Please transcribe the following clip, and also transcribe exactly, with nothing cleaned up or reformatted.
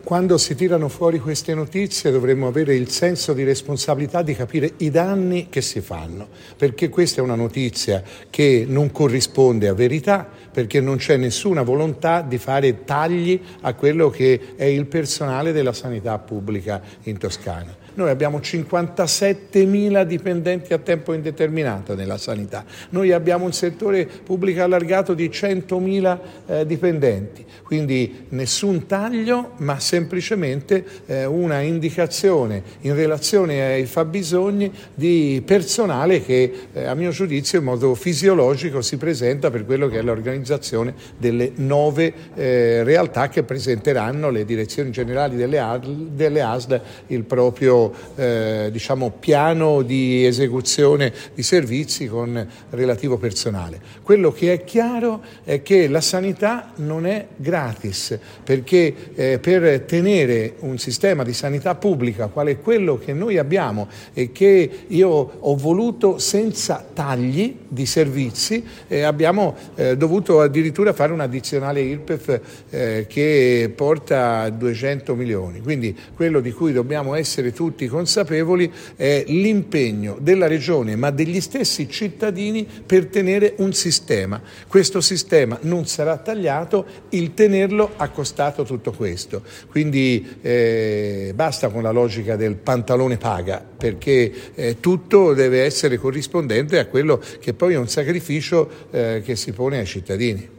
Quando si tirano fuori queste notizie dovremmo avere il senso di responsabilità di capire i danni che si fanno, perché questa è una notizia che non corrisponde a verità, perché non c'è nessuna volontà di fare tagli a quello che è il personale della sanità pubblica in Toscana. Noi abbiamo cinquantasettemila dipendenti a tempo indeterminato nella sanità, noi abbiamo un settore pubblico allargato di centomila eh, dipendenti, quindi nessun taglio, ma semplicemente eh, una indicazione in relazione ai fabbisogni di personale che eh, a mio giudizio in modo fisiologico si presenta per quello che è l'organizzazione delle nove eh, realtà che presenteranno le direzioni generali delle, delle A S L il proprio Eh, diciamo piano di esecuzione di servizi con relativo personale. Quello che è chiaro è che la sanità non è gratis, perché eh, per tenere un sistema di sanità pubblica quale quello che noi abbiamo e che io ho voluto senza tagli di servizi, eh, abbiamo eh, dovuto addirittura fare un addizionale I R P E F eh, che porta a duecento milioni. Quindi quello di cui dobbiamo essere tutti consapevoli è l'impegno della Regione ma degli stessi cittadini per tenere un sistema. Questo sistema non sarà tagliato, il tenerlo ha costato tutto questo. Quindi eh, basta con la logica del pantalone paga, perché eh, tutto deve essere corrispondente a quello che poi è un sacrificio eh, che si pone ai cittadini.